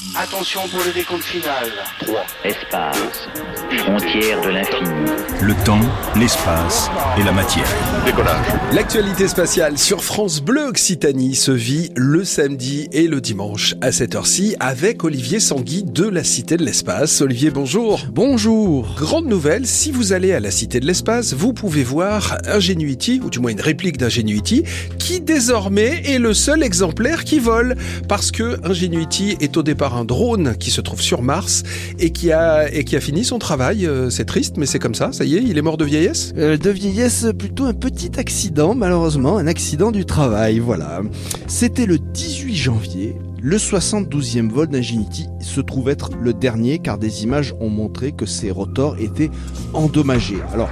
Attention pour le décompte final. 3. Espace. Frontière de l'infini. Le temps, l'espace et la matière. Décollage. L'actualité spatiale sur France Bleu Occitanie se vit le samedi et le dimanche à cette heure-ci avec Olivier Sanguy de la Cité de l'Espace. Olivier, bonjour. Bonjour. Grande nouvelle, si vous allez à la Cité de l'Espace, vous pouvez voir Ingenuity, ou du moins une réplique d'Ingenuity, qui désormais est le seul exemplaire qui vole. Parce que Ingenuity est au départ un drone qui se trouve sur Mars et qui a fini son travail. C'est triste, mais c'est comme ça y est, il est mort de vieillesse. De vieillesse, plutôt un petit accident, malheureusement, un accident du travail, voilà. C'était le 18 janvier. Le 72e vol d'Ingenuity se trouve être le dernier car des images ont montré que ses rotors étaient endommagés. Alors,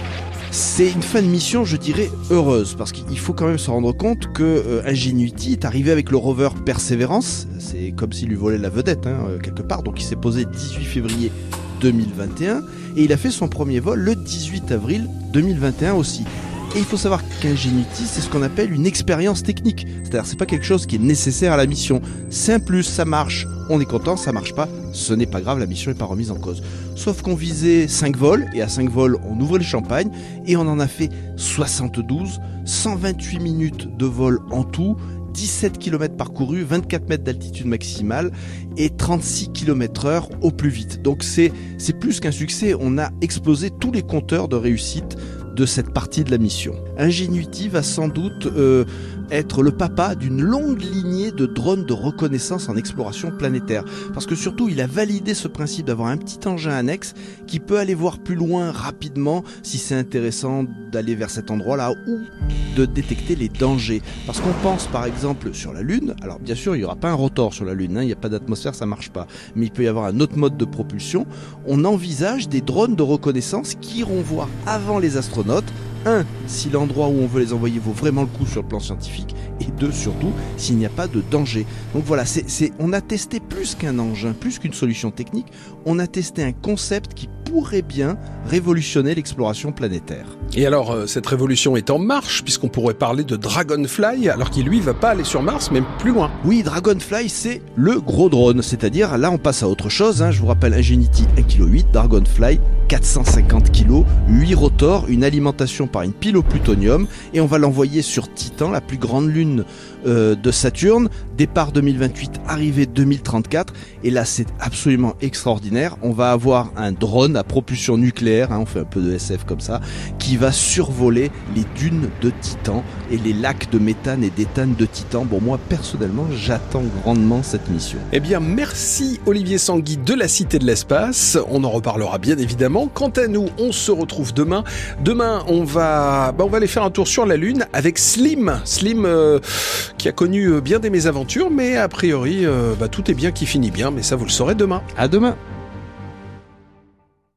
c'est une fin de mission, je dirais, heureuse, parce qu'il faut quand même se rendre compte que Ingenuity est arrivé avec le rover Perseverance. C'est comme s'il lui volait la vedette, quelque part. Donc il s'est posé 18 février 2021 et il a fait son premier vol le 18 avril 2021 aussi. Et il faut savoir qu'Ingenuity, c'est ce qu'on appelle une expérience technique. C'est-à-dire, c'est pas quelque chose qui est nécessaire à la mission. C'est un plus, ça marche, on est content, ça marche pas, ce n'est pas grave, la mission n'est pas remise en cause. Sauf qu'on visait 5 vols, et à 5 vols, on ouvrait le champagne, et on en a fait 72, 128 minutes de vol en tout, 17 km parcourus, 24 mètres d'altitude maximale et 36 km/h au plus vite. Donc c'est plus qu'un succès, on a explosé tous les compteurs de réussite de cette partie de la mission. Ingenuity va sans doute être le papa d'une longue lignée de drones de reconnaissance en exploration planétaire. Parce que surtout, il a validé ce principe d'avoir un petit engin annexe qui peut aller voir plus loin rapidement si c'est intéressant d'aller vers cet endroit-là ou de détecter les dangers. Parce qu'on pense par exemple sur la Lune, alors bien sûr il n'y aura pas un rotor sur la Lune, il n'y a pas d'atmosphère, ça marche pas, mais il peut y avoir un autre mode de propulsion. On envisage des drones de reconnaissance qui iront voir avant les astronautes, un, si l'endroit où on veut les envoyer vaut vraiment le coup sur le plan scientifique, et deux, surtout, s'il n'y a pas de danger. Donc voilà, on a testé plus qu'un engin, plus qu'une solution technique, on a testé un concept qui pourrait bien révolutionner l'exploration planétaire. Et alors, cette révolution est en marche, puisqu'on pourrait parler de Dragonfly, alors qu'il, lui, va pas aller sur Mars, mais plus loin. Oui, Dragonfly, c'est le gros drone, c'est-à-dire, là, on passe à autre chose, je vous rappelle, Ingenuity 1,8 kg, Dragonfly 450 kg, 8 rotors, une alimentation par une pile au plutonium, et on va l'envoyer sur Titan, la plus grande lune de Saturne, départ 2028, arrivée 2034, et là c'est absolument extraordinaire, on va avoir un drone à propulsion nucléaire, on fait un peu de SF comme ça, qui va survoler les dunes de Titan et les lacs de méthane et d'éthane de Titan. Bon, moi personnellement j'attends grandement cette mission. Eh bien merci Olivier Sanguy de la Cité de l'Espace, on en reparlera bien évidemment. Quant à nous, on se retrouve demain. Demain on va aller faire un tour sur la Lune avec Slim qui a connu bien des mésaventures, mais a priori tout est bien qui finit bien, mais ça vous le saurez demain. À demain.